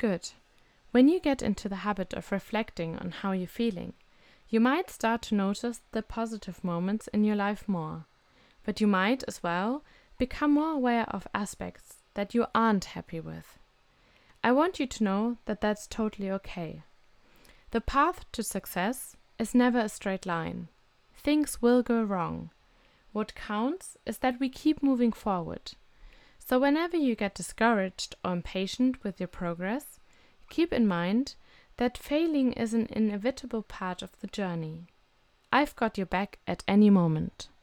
Good. When you get into the habit of reflecting on how you're feeling, you might start to notice the positive moments in your life more. But you might as well become more aware of aspects that you aren't happy with. I want you to know that that's totally okay. The path to success is never a straight line. Things will go wrong. What counts is that we keep moving forward. So whenever you get discouraged or impatient with your progress, keep in mind that failing is an inevitable part of the journey. I've got your back at any moment.